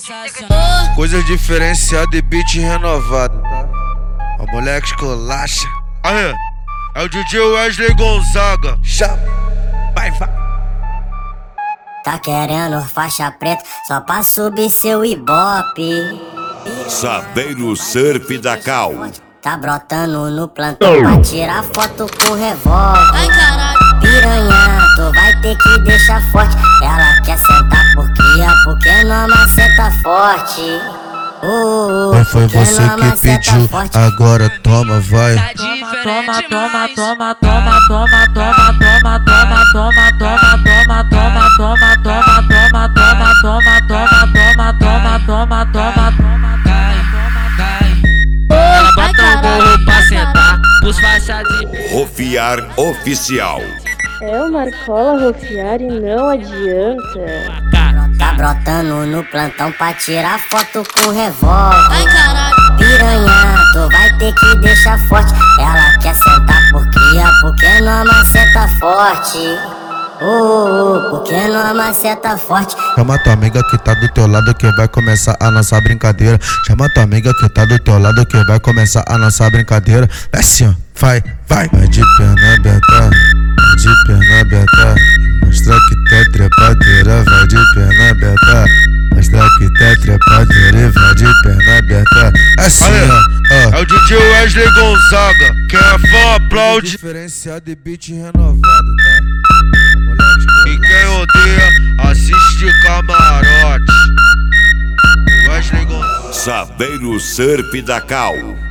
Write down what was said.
sensacional. Coisa diferenciada e beat renovado, tá? O moleque esculacha. Aí, é o DJ Wesley Gonzaga. Chama, vai. Tá querendo faixa preta só pra subir seu ibope. Saveiro Surf da Cal. Tá brotando no plantão pra tirar foto com revólver. Ai, caralho. Piranha, tu vai ter que deixar forte. Ela quer sentar por cria, porque não maceta forte. Foi você que pediu, agora toma, vai. Tá diferente demais. Toma, Ela bota o gorro pra sentar, os faixas de... Rofiar Oficial. É o Marcola Rofiar e não adianta. Tá brotando no plantão pra tirar foto com revólver. Ai, caralho. Piranha, tu vai ter que deixar forte. Ela quer sentar por cria, porque não maceta forte. Porque não maceta forte. Chama tua amiga que tá do teu lado que vai começar a nossa brincadeira. Chama tua amiga que tá do teu lado que vai começar a nossa brincadeira. É assim, ó, vai. Vai de perna aberta, de perna aberta. Mostra que tá trepadeira, vai de perna aberta. Mostra que tá trepadeira e vai de perna aberta. É assim, ó. É o DJ Wesley Gonzaga. Quem é fã aplaude. Diferenciado e beat renovado, tá? E quem odeia, assiste camarote. Wesley Gonzaga. Saveiro Surf da Cal.